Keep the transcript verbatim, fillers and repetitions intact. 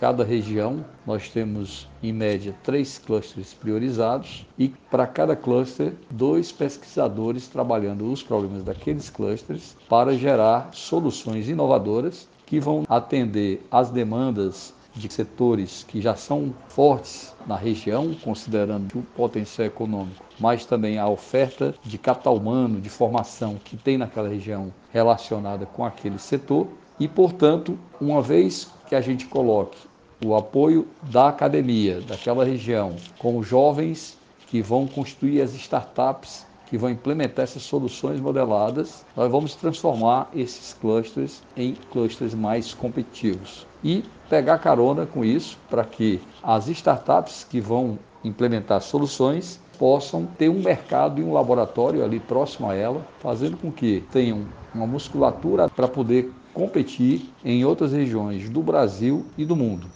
Cada região nós temos, em média, três clusters priorizados e para cada cluster, dois pesquisadores trabalhando os problemas daqueles clusters para gerar soluções inovadoras que vão atender às demandas de setores que já são fortes na região, considerando o potencial econômico, mas também a oferta de capital humano, de formação que tem naquela região relacionada com aquele setor e, portanto, uma vez que a gente coloque o apoio da academia, daquela região, com os jovens que vão construir as startups, que vão implementar essas soluções modeladas, nós vamos transformar esses clusters em clusters mais competitivos. E pegar carona com isso para que as startups que vão implementar soluções possam ter um mercado e um laboratório ali próximo a ela, fazendo com que tenham uma musculatura para poder competir em outras regiões do Brasil e do mundo.